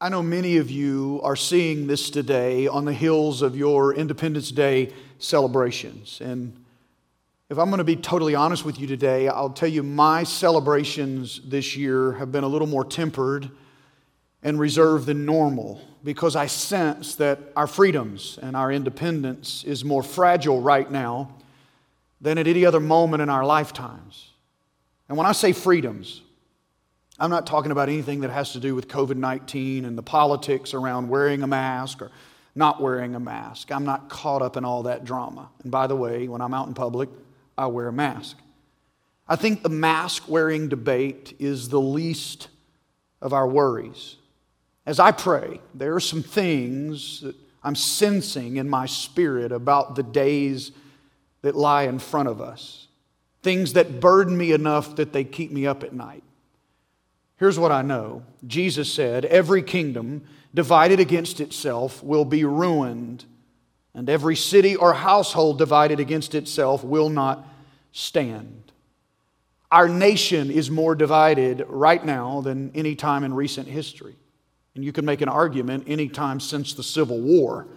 I know many of you are seeing this today on the heels of your Independence Day celebrations. And if I'm going to be totally honest with you today, I'll tell you my celebrations this year have been a little more tempered and reserved than normal because I sense that our freedoms and our independence is more fragile right now than at any other moment in our lifetimes. And when I say freedoms, I'm not talking about anything that has to do with COVID-19 and the politics around wearing a mask or not wearing a mask. I'm not caught up in all that drama. And by the way, when I'm out in public, I wear a mask. I think the mask-wearing debate is the least of our worries. As I pray, there are some things that I'm sensing in my spirit about the days that lie in front of us. Things that burden me enough that they keep me up at night. Here's what I know. Jesus said, every kingdom divided against itself will be ruined, and every city or household divided against itself will not stand. Our nation is more divided right now than any time in recent history. And you can make an argument any time since the Civil War.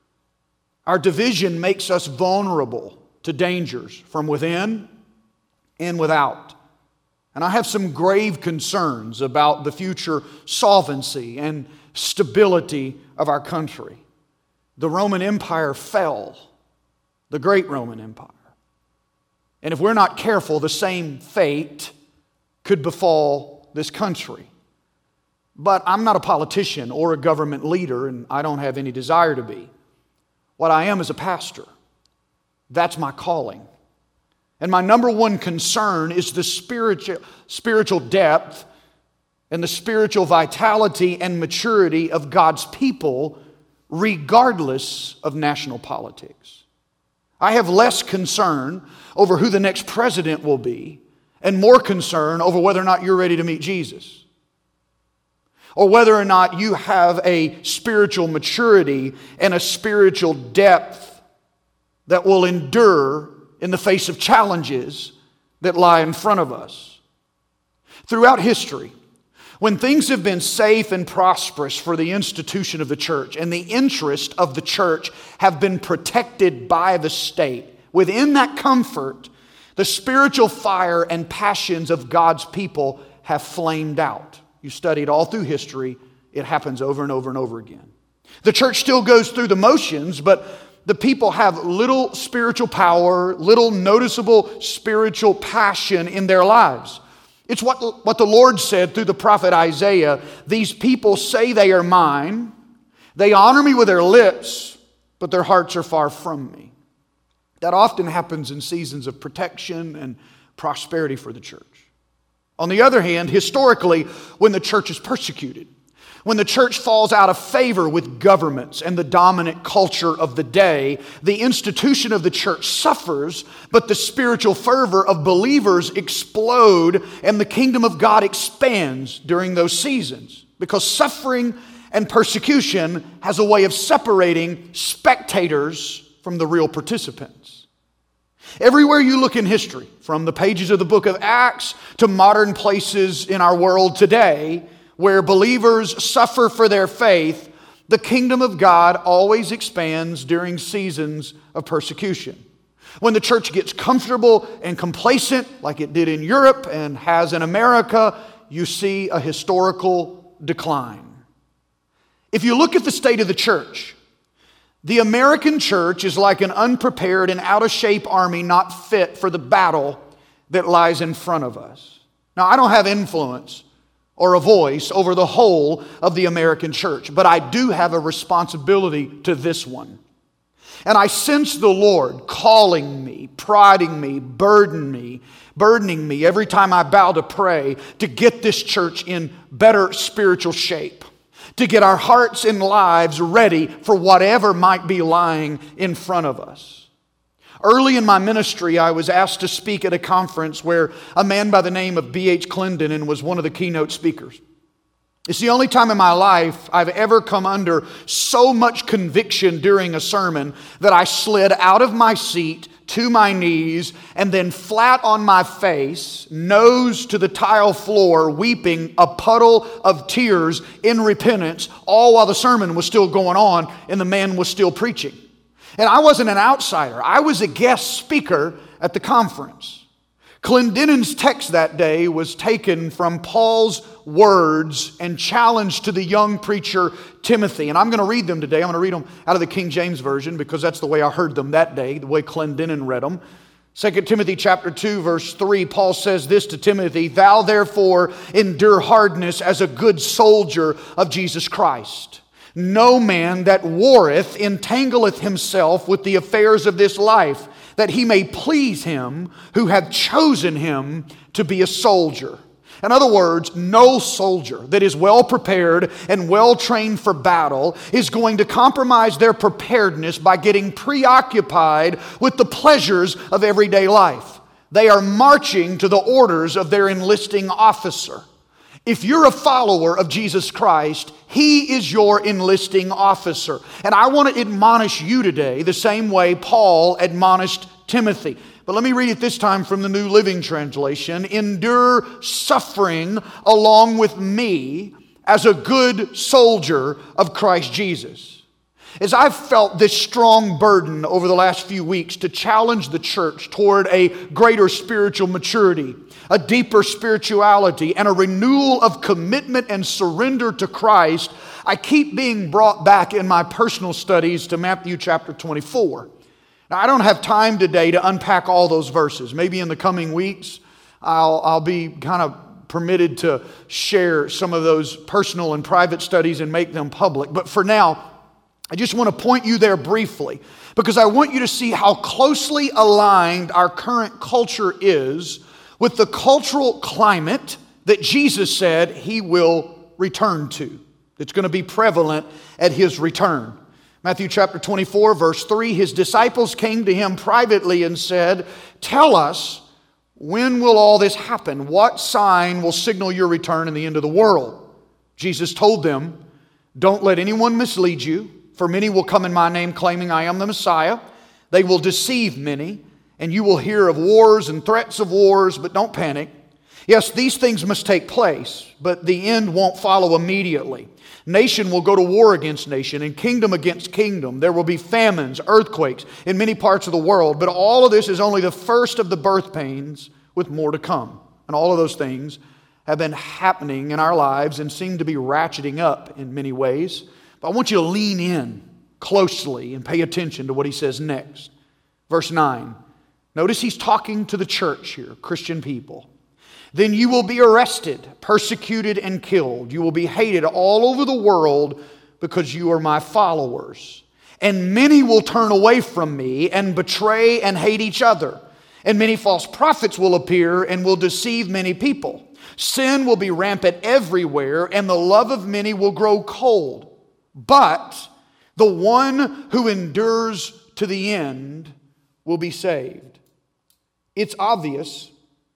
Our division makes us vulnerable to dangers from within and without. And I have some grave concerns about the future solvency and stability of our country. The Roman Empire fell, the great Roman Empire. And if we're not careful, the same fate could befall this country. But I'm not a politician or a government leader, and I don't have any desire to be. What I am is a pastor. That's my calling. And my number one concern is the spiritual depth and the spiritual vitality and maturity of God's people, regardless of national politics. I have less concern over who the next president will be and more concern over whether or not you're ready to meet Jesus, or whether or not you have a spiritual maturity and a spiritual depth that will endure in the face of challenges that lie in front of us. Throughout history, when things have been safe and prosperous for the institution of the church and the interest of the church have been protected by the state, within that comfort, the spiritual fire and passions of God's people have flamed out. You studied all through history, it happens over and over and over again. The church still goes through the motions, but the people have little spiritual power, little noticeable spiritual passion in their lives. It's what the Lord said through the prophet Isaiah. These people say they are mine. They honor me with their lips, but their hearts are far from me. That often happens in seasons of protection and prosperity for the church. On the other hand, historically, when the church is persecuted, when the church falls out of favor with governments and the dominant culture of the day, the institution of the church suffers, but the spiritual fervor of believers explode and the kingdom of God expands during those seasons. Because suffering and persecution has a way of separating spectators from the real participants. Everywhere you look in history, from the pages of the book of Acts to modern places in our world today, where believers suffer for their faith, the kingdom of God always expands during seasons of persecution. When the church gets comfortable and complacent, like it did in Europe and has in America, you see a historical decline. If you look at the state of the church, the American church is like an unprepared and out-of-shape army not fit for the battle that lies in front of us. Now, I don't have influence or a voice over the whole of the American church, but I do have a responsibility to this one. And I sense the Lord calling me, prodding me, burdening me every time I bow to pray to get this church in better spiritual shape, to get our hearts and lives ready for whatever might be lying in front of us. Early in my ministry, I was asked to speak at a conference where a man by the name of B.H. Clendenin was one of the keynote speakers. It's the only time in my life I've ever come under so much conviction during a sermon that I slid out of my seat to my knees, and then flat on my face, nose to the tile floor, weeping a puddle of tears in repentance, all while the sermon was still going on and the man was still preaching. And I wasn't an outsider. I was a guest speaker at the conference. Clendennon's text that day was taken from Paul's words and challenge to the young preacher Timothy. And I'm going to read them today. I'm going to read them out of the King James Version because that's the way I heard them that day, the way Clendenon read them. 2 Timothy chapter 2, verse 3, Paul says this to Timothy, "Thou therefore endure hardness as a good soldier of Jesus Christ. No man that warreth entangleth himself with the affairs of this life, that he may please him who hath chosen him to be a soldier." In other words, no soldier that is well prepared and well trained for battle is going to compromise their preparedness by getting preoccupied with the pleasures of everyday life. They are marching to the orders of their enlisting officer. If you're a follower of Jesus Christ, He is your enlisting officer. And I want to admonish you today the same way Paul admonished Timothy. But let me read it this time from the New Living Translation. "Endure suffering along with me as a good soldier of Christ Jesus." As I've felt this strong burden over the last few weeks to challenge the church toward a greater spiritual maturity, a deeper spirituality, and a renewal of commitment and surrender to Christ, I keep being brought back in my personal studies to Matthew chapter 24. Now, I don't have time today to unpack all those verses. Maybe in the coming weeks, I'll be kind of permitted to share some of those personal and private studies and make them public. But for now, I just want to point you there briefly because I want you to see how closely aligned our current culture is with the cultural climate that Jesus said He will return to. It's going to be prevalent at His return. Matthew chapter 24, verse 3, His disciples came to Him privately and said, "Tell us, when will all this happen? What sign will signal your return and the end of the world?" Jesus told them, "Don't let anyone mislead you. For many will come in my name claiming I am the Messiah. They will deceive many, and you will hear of wars and threats of wars, but don't panic. Yes, these things must take place, but the end won't follow immediately. Nation will go to war against nation and kingdom against kingdom. There will be famines, earthquakes in many parts of the world, but all of this is only the first of the birth pains with more to come." And all of those things have been happening in our lives and seem to be ratcheting up in many ways. But I want you to lean in closely and pay attention to what He says next. Verse 9. Notice He's talking to the church here, Christian people. "Then you will be arrested, persecuted, and killed. You will be hated all over the world because you are my followers. And many will turn away from me and betray and hate each other. And many false prophets will appear and will deceive many people. Sin will be rampant everywhere, and the love of many will grow cold. But the one who endures to the end will be saved." It's obvious,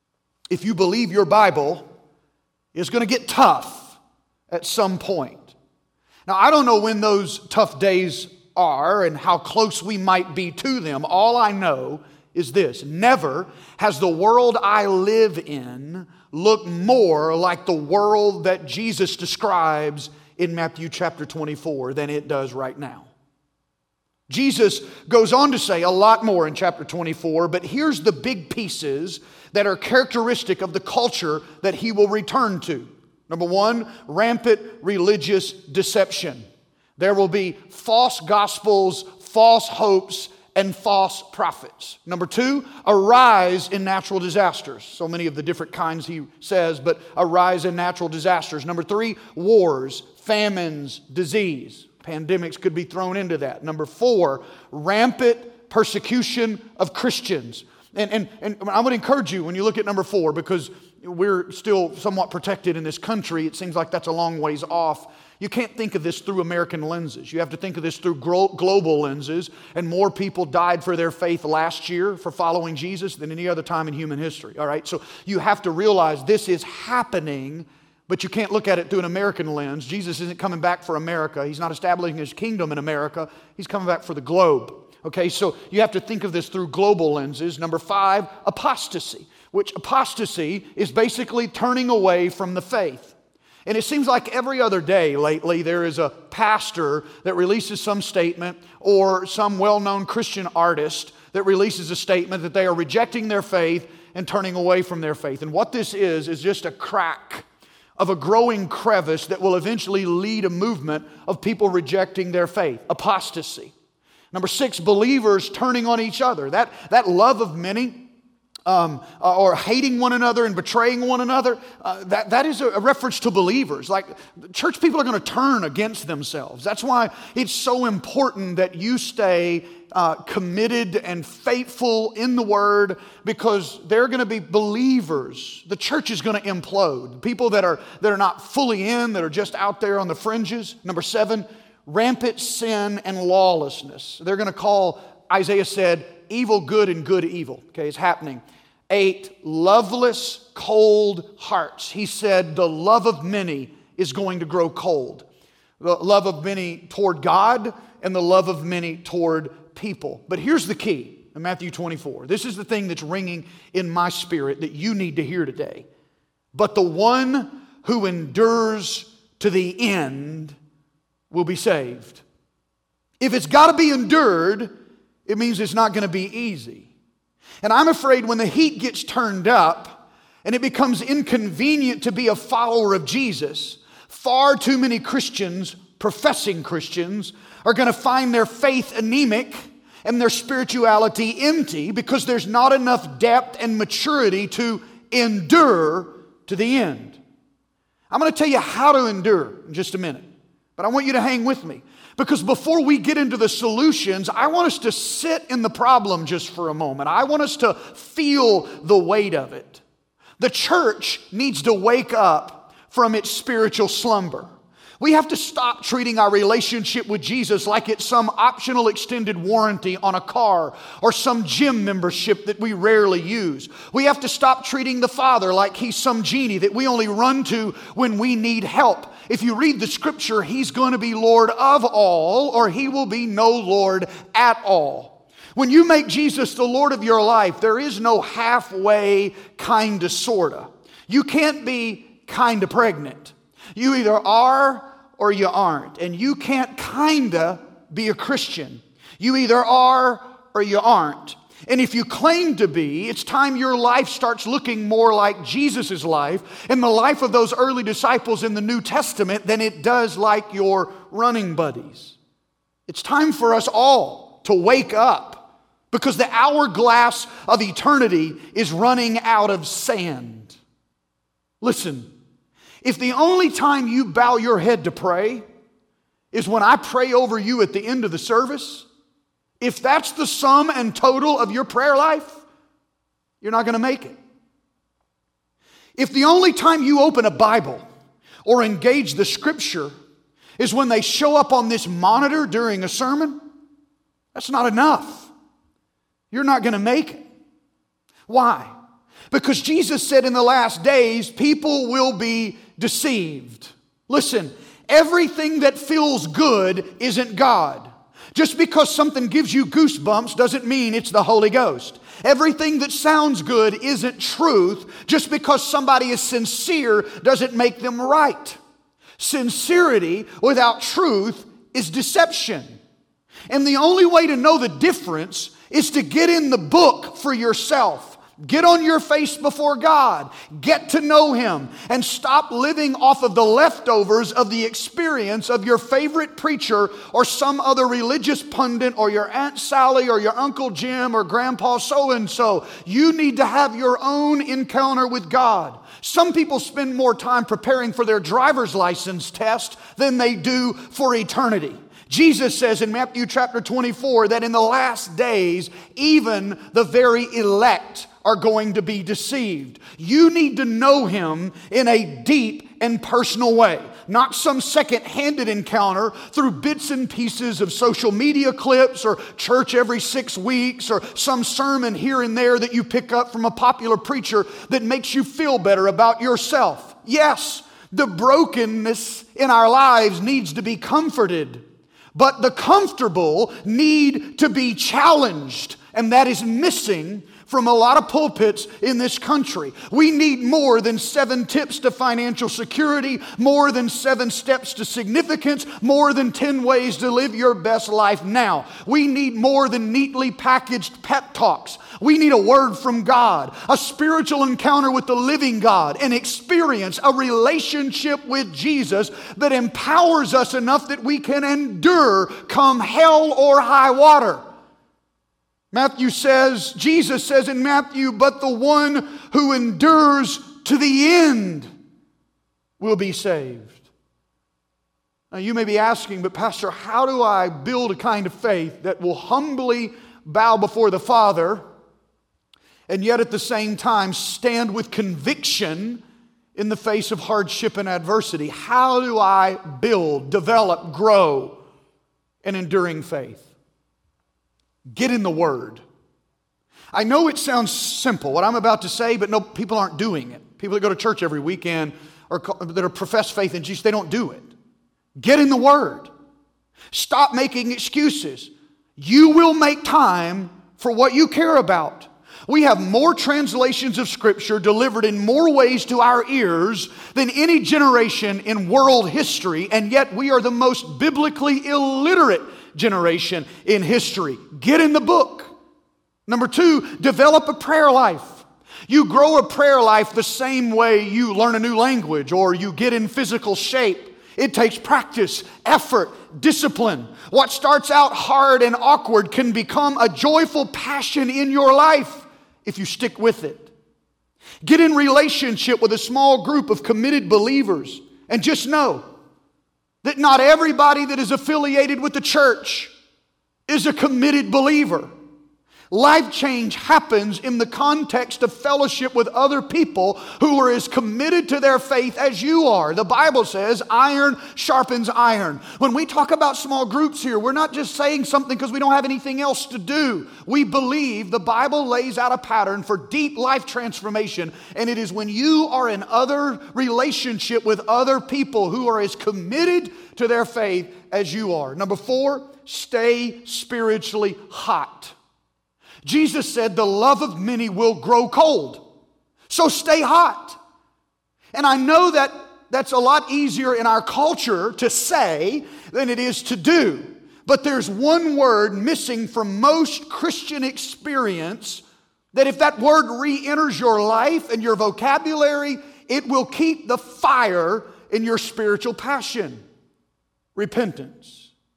if you believe your Bible, it's going to get tough at some point. Now, I don't know when those tough days are and how close we might be to them. All I know is this: never has the world I live in looked more like the world that Jesus describes in Matthew chapter 24 than it does right now. Jesus goes on to say a lot more in chapter 24, but here's the big pieces that are characteristic of the culture that He will return to. Number one, rampant religious deception. There will be false gospels, false hopes, and false prophets. Number two, a rise in natural disasters. So many of the different kinds He says, but a rise in natural disasters. Number three, wars, famines, disease. Pandemics could be thrown into that. Number four, rampant persecution of Christians. And I would encourage you when you look at number four, because we're still somewhat protected in this country. It seems like that's a long ways off. You can't think of this through American lenses. You have to think of this through global lenses. And more people died for their faith last year for following Jesus than any other time in human history. All right, so you have to realize this is happening, but you can't look at it through an American lens. Jesus isn't coming back for America. He's not establishing His kingdom in America. He's coming back for the globe. Okay, so you have to think of this through global lenses. Number 5, apostasy, which apostasy is basically turning away from the faith. And it seems like every other day lately there is a pastor that releases some statement, or some well-known Christian artist that releases a statement that they are rejecting their faith and turning away from their faith. And what this is just a crack of a growing crevice that will eventually lead a movement of people rejecting their faith. Apostasy. Number 6, believers turning on each other. That love of many, or hating one another and betraying one another, that is a reference to believers. Like, church people are going to turn against themselves. That's why it's so important that you stay committed and faithful in the Word, because they're going to be believers. The church is going to implode. People that are not fully in, that are just out there on the fringes. Number 7, rampant sin and lawlessness. They're going to call, Isaiah said, evil good and good evil. Okay, it's happening. 8, loveless, cold hearts. He said the love of many is going to grow cold. The love of many toward God and the love of many toward people. But here's the key in Matthew 24. This is the thing that's ringing in my spirit that you need to hear today. But the one who endures to the end will be saved. If it's got to be endured, it means it's not going to be easy. And I'm afraid when the heat gets turned up and it becomes inconvenient to be a follower of Jesus, far too many Christians, professing Christians, are going to find their faith anemic and their spirituality empty, because there's not enough depth and maturity to endure to the end. I'm going to tell you how to endure in just a minute, but I want you to hang with me, because before we get into the solutions, I want us to sit in the problem just for a moment. I want us to feel the weight of it. The church needs to wake up from its spiritual slumber. We have to stop treating our relationship with Jesus like it's some optional extended warranty on a car or some gym membership that we rarely use. We have to stop treating the Father like He's some genie that we only run to when we need help. If you read the Scripture, He's going to be Lord of all, or He will be no Lord at all. When you make Jesus the Lord of your life, there is no halfway, kinda, sorta. You can't be kinda pregnant. You either are or you aren't. And you can't kinda be a Christian. You either are or you aren't. And if you claim to be, it's time your life starts looking more like Jesus' life and the life of those early disciples in the New Testament than it does like your running buddies. It's time for us all to wake up, because the hourglass of eternity is running out of sand. Listen. If the only time you bow your head to pray is when I pray over you at the end of the service, if that's the sum and total of your prayer life, you're not going to make it. If the only time you open a Bible or engage the Scripture is when they show up on this monitor during a sermon, that's not enough. You're not going to make it. Why? Because Jesus said in the last days, people will be deceived. Listen, everything that feels good isn't God. Just because something gives you goosebumps doesn't mean it's the Holy Ghost. Everything that sounds good isn't truth. Just because somebody is sincere doesn't make them right. Sincerity without truth is deception. And the only way to know the difference is to get in the book for yourself. Get on your face before God. Get to know Him. And stop living off of the leftovers of the experience of your favorite preacher or some other religious pundit or your Aunt Sally or your Uncle Jim or Grandpa so-and-so. You need to have your own encounter with God. Some people spend more time preparing for their driver's license test than they do for eternity. Jesus says in Matthew chapter 24 that in the last days, even the very elect are going to be deceived. You need to know Him in a deep and personal way. Not some second-handed encounter through bits and pieces of social media clips or church every 6 weeks or some sermon here and there that you pick up from a popular preacher that makes you feel better about yourself. Yes, the brokenness in our lives needs to be comforted. But the comfortable need to be challenged, and that is missing from a lot of pulpits in this country. We need more than 7 tips to financial security, more than 7 steps to significance, more than 10 ways to live your best life now. We need more than neatly packaged pep talks. We need a word from God, a spiritual encounter with the living God, an experience, a relationship with Jesus that empowers us enough that we can endure come hell or high water. Jesus says in Matthew, but the one who endures to the end will be saved. Now you may be asking, but Pastor, how do I build a kind of faith that will humbly bow before the Father and yet at the same time stand with conviction in the face of hardship and adversity? How do I build, develop, grow an enduring faith? Get in the Word. I know it sounds simple, what I'm about to say, but no, people aren't doing it. People that go to church every weekend or that are profess faith in Jesus, they don't do it. Get in the Word. Stop making excuses. You will make time for what you care about. We have more translations of Scripture delivered in more ways to our ears than any generation in world history, and yet we are the most biblically illiterate generation in history. Get in the book. Number 2, develop a prayer life. You grow a prayer life the same way you learn a new language or you get in physical shape. It takes practice, effort, discipline. What starts out hard and awkward can become a joyful passion in your life if you stick with it. Get in relationship with a small group of committed believers and just know that not everybody that is affiliated with the church is a committed believer. Life change happens in the context of fellowship with other people who are as committed to their faith as you are. The Bible says iron sharpens iron. When we talk about small groups here, we're not just saying something because we don't have anything else to do. We believe the Bible lays out a pattern for deep life transformation, and it is when you are in other relationship with other people who are as committed to their faith as you are. Number 4, stay spiritually hot. Jesus said the love of many will grow cold. So stay hot. And I know that that's a lot easier in our culture to say than it is to do. But there's one word missing from most Christian experience that if that word re-enters your life and your vocabulary, it will keep the fire in your spiritual passion. Repentance.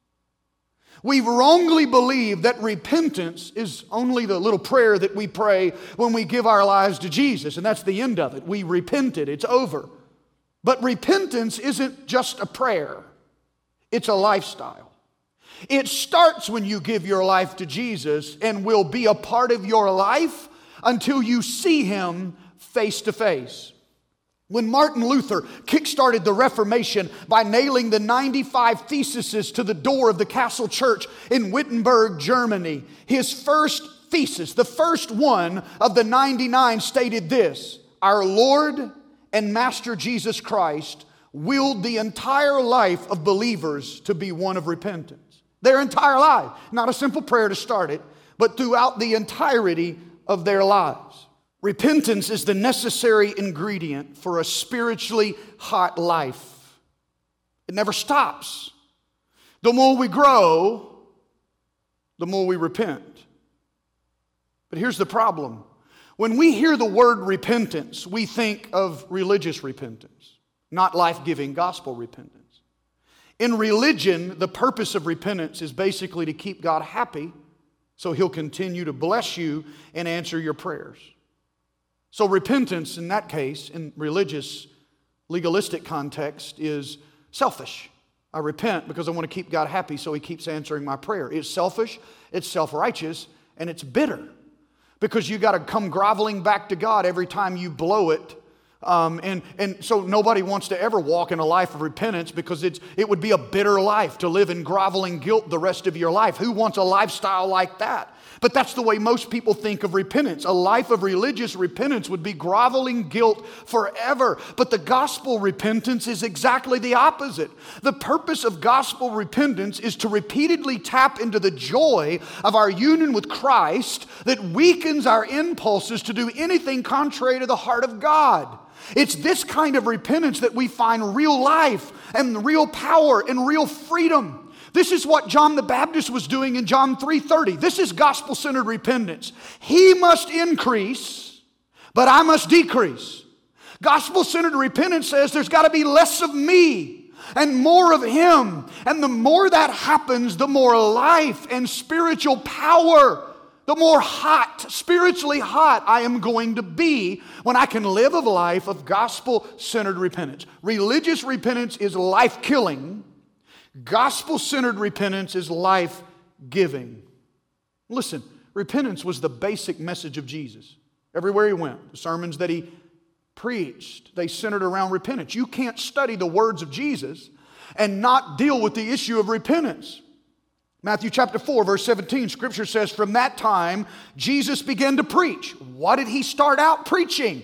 We wrongly believe that repentance is only the little prayer that we pray when we give our lives to Jesus, and that's the end of it. We repented, it's over. But repentance isn't just a prayer, it's a lifestyle. It starts when you give your life to Jesus and will be a part of your life until you see Him face to face. When Martin Luther kickstarted the Reformation by nailing the 95 theses to the door of the Castle Church in Wittenberg, Germany, his first thesis, the first one of the 99, stated this: our Lord and Master Jesus Christ willed the entire life of believers to be one of repentance. Their entire life. Not a simple prayer to start it, but throughout the entirety of their lives. Repentance is the necessary ingredient for a spiritually hot life. It never stops. The more we grow, the more we repent. But here's the problem. When we hear the word repentance, we think of religious repentance, not life-giving gospel repentance. In religion, the purpose of repentance is basically to keep God happy so He'll continue to bless you and answer your prayers. So repentance in that case, in religious, legalistic context, is selfish. I repent because I want to keep God happy so He keeps answering my prayer. It's selfish, it's self-righteous, and it's bitter. Because you got to come groveling back to God every time you blow it And so nobody wants to ever walk in a life of repentance because it would be a bitter life to live in groveling guilt the rest of your life. Who wants a lifestyle like that? But that's the way most people think of repentance. A life of religious repentance would be groveling guilt forever. But the gospel repentance is exactly the opposite. The purpose of gospel repentance is to repeatedly tap into the joy of our union with Christ that weakens our impulses to do anything contrary to the heart of God. It's this kind of repentance that we find real life and real power and real freedom. This is what John the Baptist was doing in John 3:30. This is gospel-centered repentance. He must increase, but I must decrease. Gospel-centered repentance says there's got to be less of me and more of Him. And the more that happens, the more life and spiritual power, the more hot, spiritually hot I am going to be when I can live a life of gospel-centered repentance. Religious repentance is life-killing. Gospel-centered repentance is life-giving. Listen, repentance was the basic message of Jesus. Everywhere He went, the sermons that He preached, they centered around repentance. You can't study the words of Jesus and not deal with the issue of repentance. Matthew chapter 4, verse 17, Scripture says, from that time, Jesus began to preach. What did He start out preaching?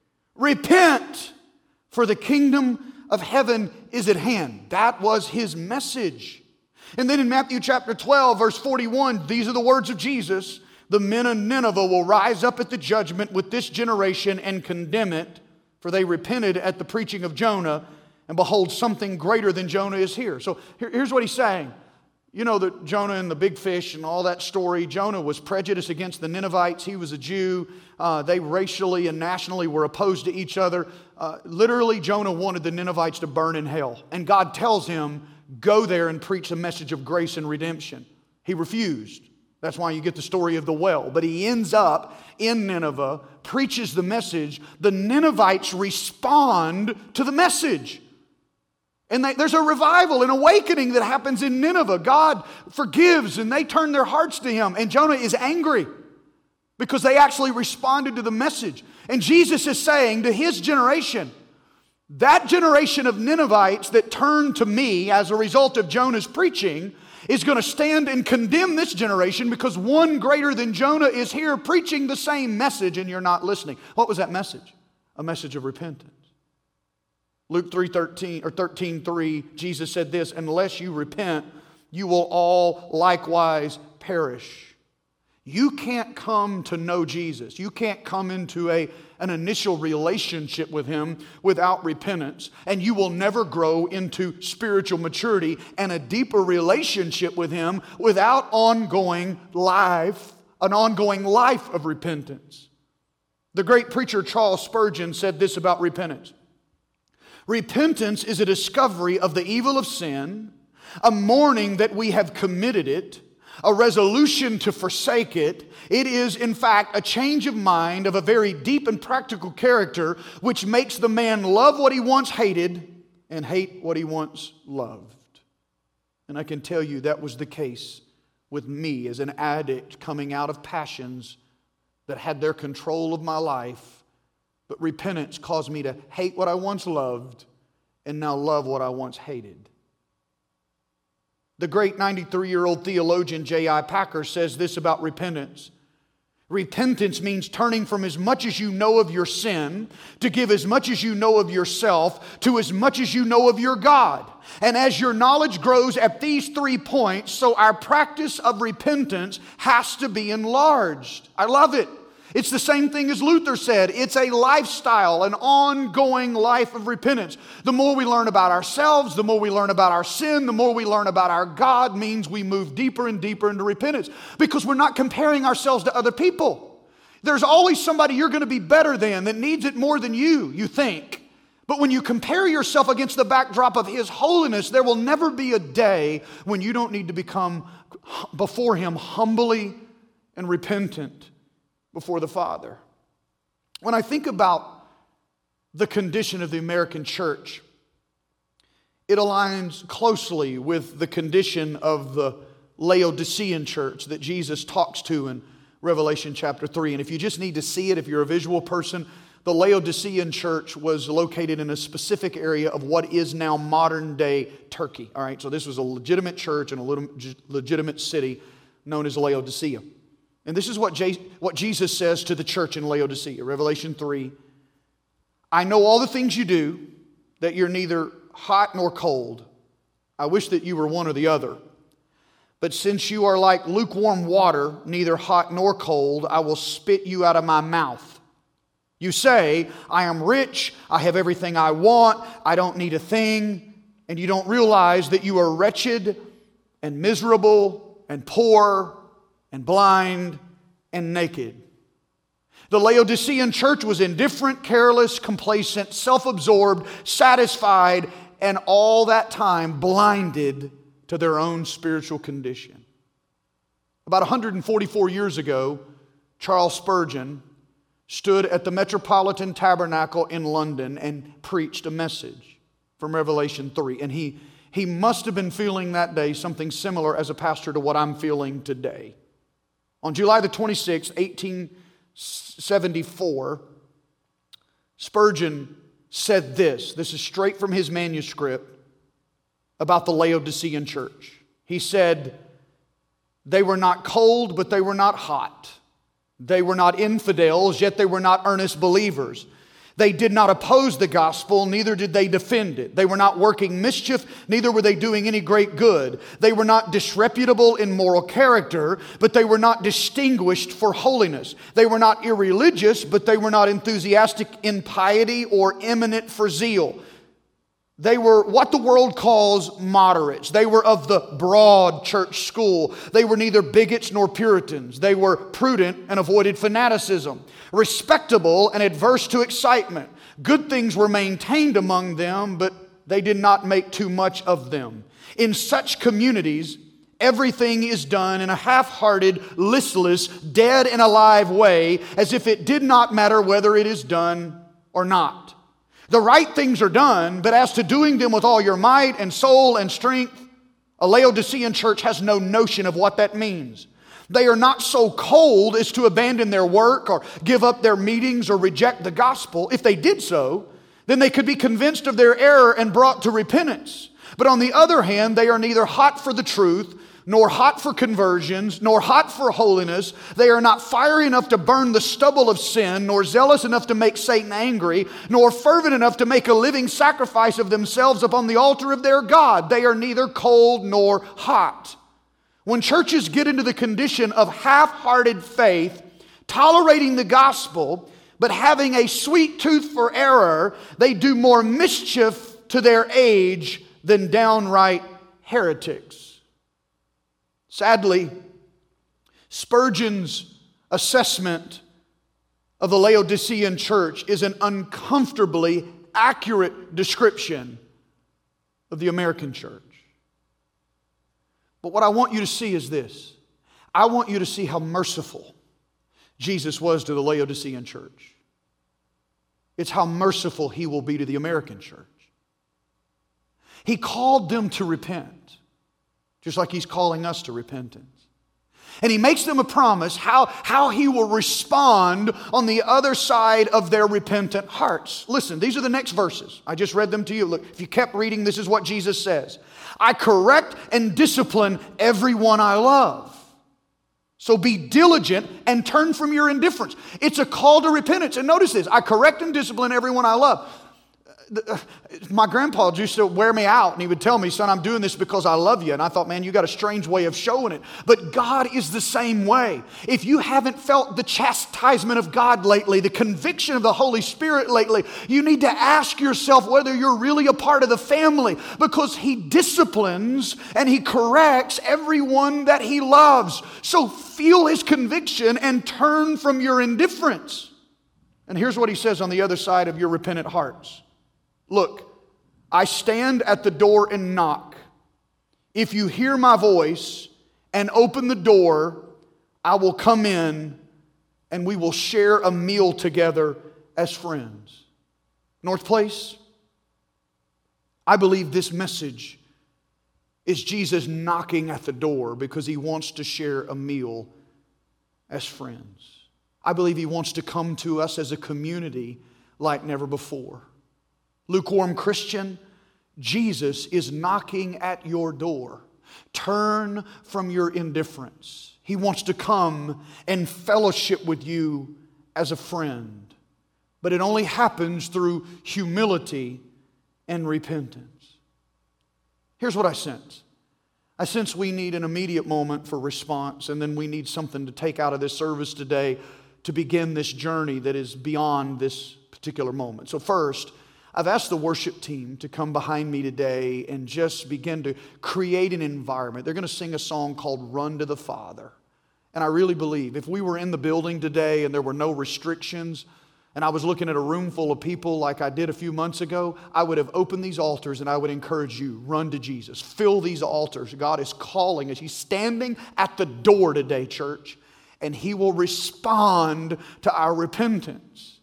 Repent, for the kingdom of heaven is at hand. That was His message. And then in Matthew chapter 12, verse 41, these are the words of Jesus. The men of Nineveh will rise up at the judgment with this generation and condemn it, for they repented at the preaching of Jonah, and behold, something greater than Jonah is here. So here's what He's saying. You know that Jonah and the big fish and all that story. Jonah was prejudiced against the Ninevites. He was a Jew. They racially and nationally were opposed to each other. Literally, Jonah wanted the Ninevites to burn in hell. And God tells him, go there and preach a message of grace and redemption. He refused. That's why you get the story of the well. But he ends up in Nineveh, preaches the message. The Ninevites respond to the message. And there's a revival, an awakening that happens in Nineveh. God forgives and they turn their hearts to Him. And Jonah is angry because they actually responded to the message. And Jesus is saying to His generation, that generation of Ninevites that turned to me as a result of Jonah's preaching is going to stand and condemn this generation because one greater than Jonah is here preaching the same message and you're not listening. What was that message? A message of repentance. Luke 13:3, Jesus said this, unless you repent, you will all likewise perish. You can't come to know Jesus. You can't come into an initial relationship with Him without repentance. And you will never grow into spiritual maturity and a deeper relationship with Him without an ongoing life of repentance. The great preacher Charles Spurgeon said this about repentance. Repentance is a discovery of the evil of sin, a mourning that we have committed it, a resolution to forsake it. It is, in fact, a change of mind of a very deep and practical character which makes the man love what he once hated and hate what he once loved. And I can tell you that was the case with me as an addict coming out of passions that had their control of my life. But repentance caused me to hate what I once loved and now love what I once hated. The great 93-year-old theologian J.I. Packer says this about repentance. Repentance means turning from as much as you know of your sin to give as much as you know of yourself to as much as you know of your God. And as your knowledge grows at these 3 points, so our practice of repentance has to be enlarged. I love it. It's the same thing as Luther said. It's a lifestyle, an ongoing life of repentance. The more we learn about ourselves, the more we learn about our sin, the more we learn about our God means we move deeper and deeper into repentance because we're not comparing ourselves to other people. There's always somebody you're going to be better than that needs it more than you think. But when you compare yourself against the backdrop of His holiness, there will never be a day when you don't need to become before Him humbly and repentant before the Father. When I think about the condition of the American church, it aligns closely with the condition of the Laodicean church that Jesus talks to in Revelation chapter 3. And if you just need to see it, if you're a visual person, the Laodicean church was located in a specific area of what is now modern-day Turkey. All right, so this was a legitimate church in a legitimate city known as Laodicea. And this is what Jesus says to the church in Laodicea, Revelation 3. I know all the things you do, that you're neither hot nor cold. I wish that you were one or the other. But since you are like lukewarm water, neither hot nor cold, I will spit you out of my mouth. You say, I am rich, I have everything I want, I don't need a thing, and you don't realize that you are wretched and miserable and poor and blind and naked. The Laodicean church was indifferent, careless, complacent, self-absorbed, satisfied, and all that time blinded to their own spiritual condition. About 144 years ago, Charles Spurgeon stood at the Metropolitan Tabernacle in London and preached a message from Revelation 3. And he must have been feeling that day something similar as a pastor to what I'm feeling today. On July the 26th, 1874, Spurgeon said this. This is straight from his manuscript about the Laodicean church. He said, they were not cold, but they were not hot. They were not infidels, yet they were not earnest believers. They did not oppose the gospel, neither did they defend it. They were not working mischief, neither were they doing any great good. They were not disreputable in moral character, but they were not distinguished for holiness. They were not irreligious, but they were not enthusiastic in piety or eminent for zeal. They were what the world calls moderates. They were of the broad church school. They were neither bigots nor Puritans. They were prudent and avoided fanaticism, respectable and adverse to excitement. Good things were maintained among them, but they did not make too much of them. In such communities, everything is done in a half-hearted, listless, dead and alive way, as if it did not matter whether it is done or not. The right things are done, but as to doing them with all your might and soul and strength, a Laodicean church has no notion of what that means. They are not so cold as to abandon their work or give up their meetings or reject the gospel. If they did so, then they could be convinced of their error and brought to repentance. But on the other hand, they are neither hot for the truth, nor hot for conversions, nor hot for holiness. They are not fiery enough to burn the stubble of sin, nor zealous enough to make Satan angry, nor fervent enough to make a living sacrifice of themselves upon the altar of their God. They are neither cold nor hot. When churches get into the condition of half-hearted faith, tolerating the gospel, but having a sweet tooth for error, they do more mischief to their age than downright heretics. Sadly, Spurgeon's assessment of the Laodicean church is an uncomfortably accurate description of the American church. But what I want you to see is this. I want you to see how merciful Jesus was to the Laodicean church. It's how merciful He will be to the American church. He called them to repent, just like He's calling us to repentance. And He makes them a promise how He will respond on the other side of their repentant hearts. Listen, these are the next verses. I just read them to you. Look, if you kept reading, this is what Jesus says. I correct and discipline everyone I love. So be diligent and turn from your indifference. It's a call to repentance. And notice this, I correct and discipline everyone I love. My grandpa used to wear me out and he would tell me, son, I'm doing this because I love you. And I thought, man, you got a strange way of showing it. But God is the same way. If you haven't felt the chastisement of God lately, the conviction of the Holy Spirit lately, you need to ask yourself whether you're really a part of the family, because He disciplines and He corrects everyone that He loves. So feel His conviction and turn from your indifference. And here's what He says on the other side of your repentant hearts. Look, I stand at the door and knock. If you hear my voice and open the door, I will come in and we will share a meal together as friends. North Place, I believe this message is Jesus knocking at the door because He wants to share a meal as friends. I believe He wants to come to us as a community like never before. Lukewarm Christian, Jesus is knocking at your door. Turn from your indifference. He wants to come and fellowship with you as a friend. But it only happens through humility and repentance. Here's what I sense. I sense we need an immediate moment for response, and then we need something to take out of this service today to begin this journey that is beyond this particular moment. So first, I've asked the worship team to come behind me today and just begin to create an environment. They're going to sing a song called Run to the Father. And I really believe if we were in the building today and there were no restrictions, and I was looking at a room full of people like I did a few months ago, I would have opened these altars and I would encourage you, run to Jesus. Fill these altars. God is calling us. He's standing at the door today, church, and He will respond to our repentance.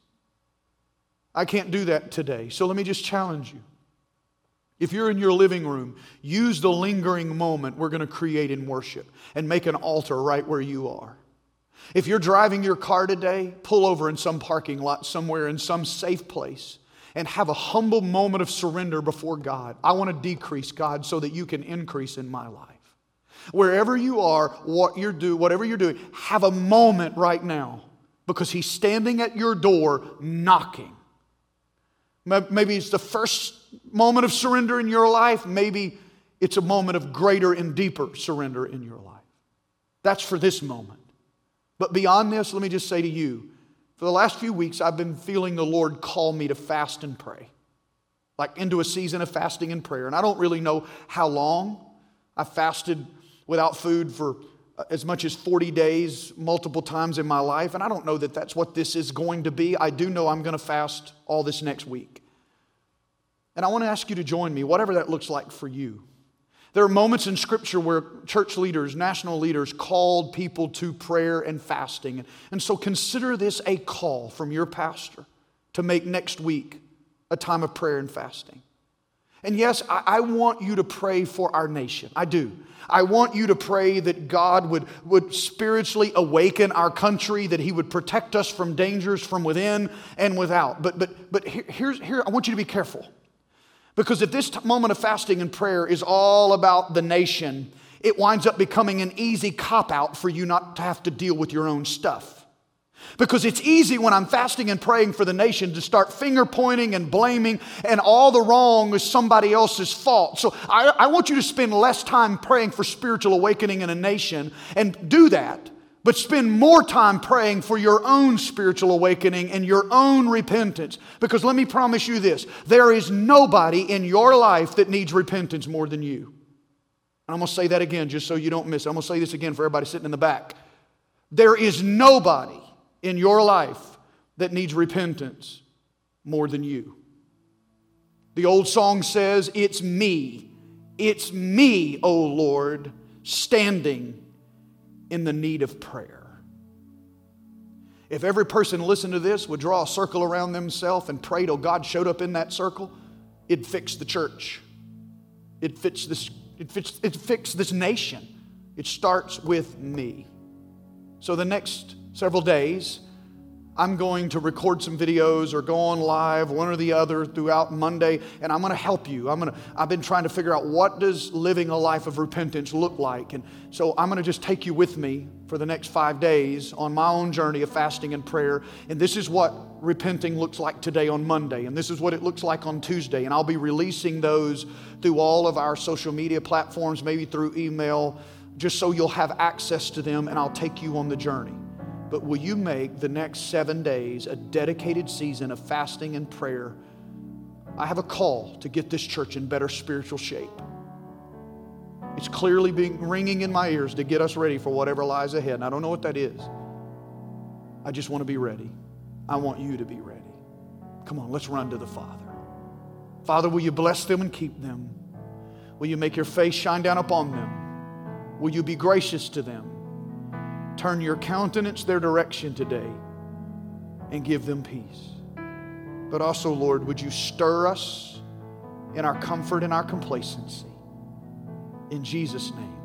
I can't do that today, so let me just challenge you. If you're in your living room, use the lingering moment we're going to create in worship and make an altar right where you are. If you're driving your car today, pull over in some parking lot somewhere in some safe place and have a humble moment of surrender before God. I want to decrease, God, so that you can increase in my life. Wherever you are, whatever you're doing, have a moment right now because He's standing at your door knocking. Maybe it's the first moment of surrender in your life. Maybe it's a moment of greater and deeper surrender in your life. That's for this moment. But beyond this, let me just say to you, for the last few weeks, I've been feeling the Lord call me to fast and pray. Like into a season of fasting and prayer. And I don't really know how long. I fasted without food for as much as 40 days, multiple times in my life. And I don't know that that's what this is going to be. I do know I'm going to fast all this next week. And I want to ask you to join me, whatever that looks like for you. There are moments in Scripture where church leaders, national leaders, called people to prayer and fasting. And so consider this a call from your pastor to make next week a time of prayer and fasting. And yes, I want you to pray for our nation. I do. I want you to pray that God would spiritually awaken our country, that He would protect us from dangers from within and without. But here, I want you to be careful. Because if this moment of fasting and prayer is all about the nation, it winds up becoming an easy cop-out for you not to have to deal with your own stuff. Because it's easy when I'm fasting and praying for the nation to start finger-pointing and blaming, and all the wrong is somebody else's fault. So I want you to spend less time praying for spiritual awakening in a nation, and do that. But spend more time praying for your own spiritual awakening and your own repentance. Because let me promise you this, there is nobody in your life that needs repentance more than you. And I'm going to say that again just so you don't miss it. I'm going to say this again for everybody sitting in the back. There is nobody in your life that needs repentance more than you. The old song says, it's me, O Lord, standing in the need of prayer. If every person listening to this would draw a circle around themselves and pray till God showed up in that circle, it'd fix the church. It'd fix this nation. It starts with me. So the next several days, I'm going to record some videos or go on live, one or the other, throughout Monday, and I'm going to help you. I've been trying to figure out what does living a life of repentance look like. And so I'm going to just take you with me for the next 5 days on my own journey of fasting and prayer. And this is what repenting looks like today on Monday. And this is what it looks like on Tuesday. And I'll be releasing those through all of our social media platforms, maybe through email, just so you'll have access to them, and I'll take you on the journey. But will you make the next 7 days a dedicated season of fasting and prayer? I have a call to get this church in better spiritual shape. It's clearly ringing in my ears to get us ready for whatever lies ahead. And I don't know what that is. I just want to be ready. I want you to be ready. Come on, let's run to the Father. Father, will you bless them and keep them? Will you make your face shine down upon them? Will you be gracious to them? Turn your countenance their direction today and give them peace. But also, Lord, would you stir us in our comfort and our complacency? In Jesus' name.